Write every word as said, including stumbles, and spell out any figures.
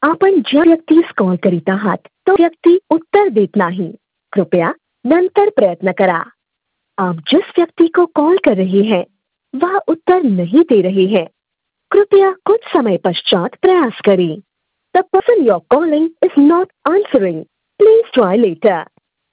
आपण ज्या व्यक्तीस कॉल करीत आहात तो व्यक्ती उत्तर देत नहीं। कृपया नंतर प्रयत्न करा। आप जिस व्यक्ति को कॉल कर रहे हैं वह उत्तर नहीं दे रहे हैं। कृपया कुछ समय पश्चात प्रयास करें। The person you're calling is not answering. Please try later.